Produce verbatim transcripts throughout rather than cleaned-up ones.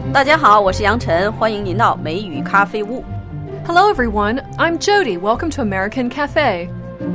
大家好，我是杨晨，欢迎您到美语咖啡屋。 Hello everyone, I'm Jody. Welcome to American Cafe.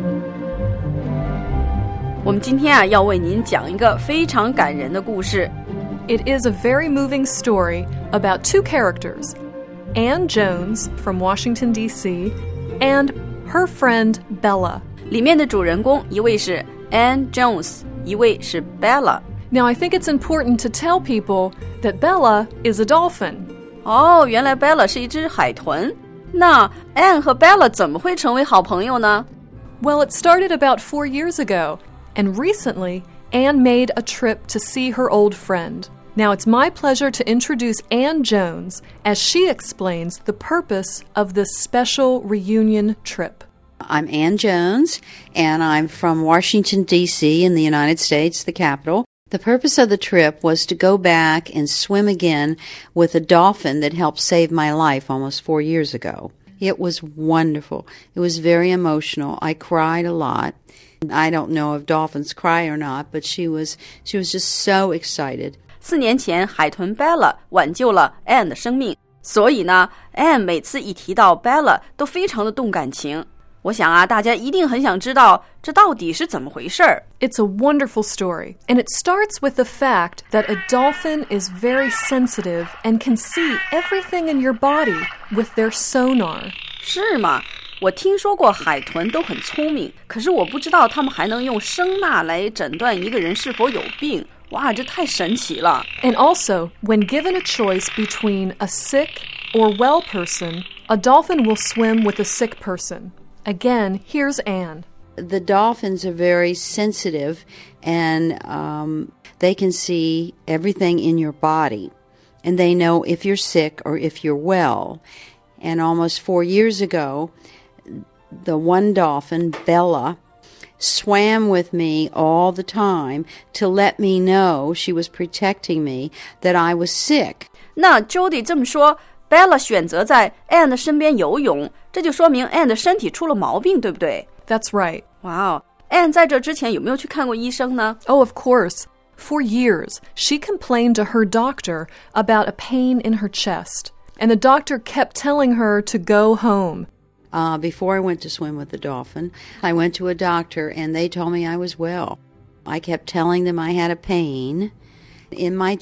我们今天啊要为您讲一个非常感人的故事。 It is a very moving story about two characters, Anne Jones from Washington, D C, and her friend Bella. 里面的主人公一位是 Anne Jones， 一位是 Bella。Now, I think it's important to tell people that Bella is a dolphin. 哦，原来 Bella 是一只海豚。那 Anne 和 Bella 怎么会成为好朋友呢？ Well, it started about four years ago, and recently, Anne made a trip to see her old friend. Now, it's my pleasure to introduce Anne Jones as she explains the purpose of this special reunion trip. I'm Anne Jones, and I'm from Washington, D C in the United States, the capital.The purpose of the trip was to go back and swim again with a dolphin that helped save my life almost four years ago. It was wonderful. It was very emotional. I cried a lot. I don't know if dolphins cry or not, but she was she was just so excited. 四年前，海豚 Bella 挽救了 Anne 的生命，所以呢 ，Anne 每次一提到 Bella 都非常的动感情。我想啊，大家一定很想知道这到底是怎么回事儿。 It's a wonderful story, and it starts with the fact that a dolphin is very sensitive and can see everything in your body with their sonar. 是吗？我听说过海豚都很聪明，可是我不知道它们还能用声呐来诊断一个人是否有病。哇，这太神奇了。 And also, when given a choice between a sick or well person, a dolphin will swim with a sick person.Again, here's Anne. The dolphins are very sensitive, and um, they can see everything in your body. And they know if you're sick or if you're well. And almost four years ago, the one dolphin, Bella, swam with me all the time to let me know she was protecting me, that I was sick. 那 Jody 这么说Bella 选择在 Anne 的身边游泳，这就说明 Anne 的身体出了毛病，对不对？ That's right. Wow. Anne 在这之前有没有去看过医生呢？ Oh, of course. For years, she complained to her doctor about a pain in her chest, and the doctor kept telling her to go home. Uh, before I went to swim with the dolphin, I went to a doctor, and they told me I was well. I kept telling them I had a pain in my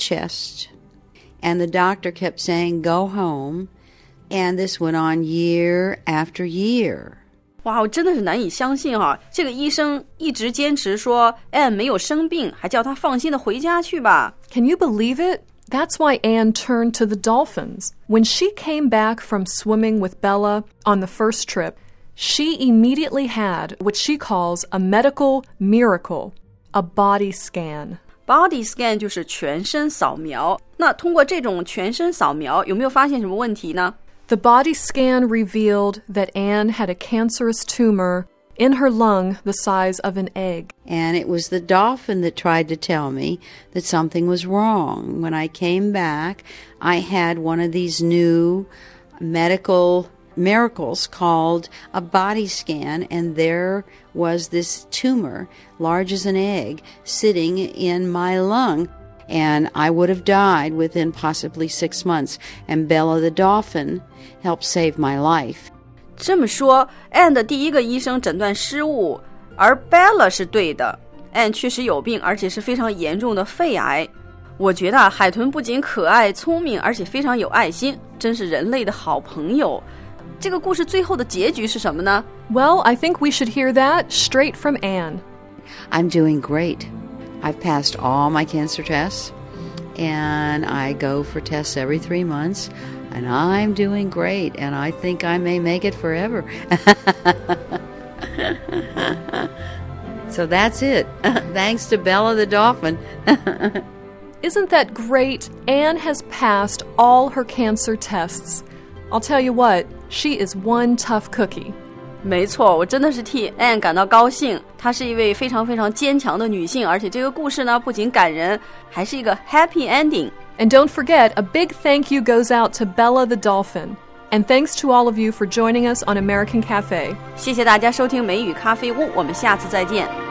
chest.And the doctor kept saying, go home. And this went on year after year. 哇，我真的是难以相信哈，这个医生一直坚持说 Anne 没有生病，还叫她放心的回家去吧。 Can you believe it? That's why Anne turned to the dolphins. When she came back from swimming with Bella on the first trip, she immediately had what she calls a medical miracle, a body scan.Body scan 就是全身扫描，那通过这种全身扫描，有没有发现什么问题呢？ The body scan revealed that Anne had a cancerous tumor in her lung the size of an egg. And it was the dolphin that tried to tell me that something was wrong. When I came back, I had one of these new medical miracles called a body scan, and there was this tumor large as an egg sitting in my lung, and I would have died within possibly six months, and Bella the dolphin helped save my life. 这么说 Anne 的第一个医生诊断失误，而 Bella 是对的。 Anne 确实有病，而且是非常严重的肺癌。我觉得啊，海豚不仅可爱聪明，而且非常有爱心，真是人类的好朋友。这个故事最后的结局是什么呢？ Well, I think we should hear that straight from Anne. I'm doing great. I've passed all my cancer tests, and I go for tests every three months, and I'm doing great, and I think I may make it forever. So that's it. Thanks to Bella the dolphin. Isn't that great? Anne has passed all her cancer tests. I'll tell you what, she is one tough cookie. 没错，我真的是替 Anne 感到高兴。她是一位非常非常坚强的女性，而且这个故事呢，不仅感人，还是一个 happy ending. And don't forget, a big thank you goes out to Bella the dolphin. And thanks to all of you for joining us on American Cafe. 谢谢大家收听美语咖啡屋，我们下次再见。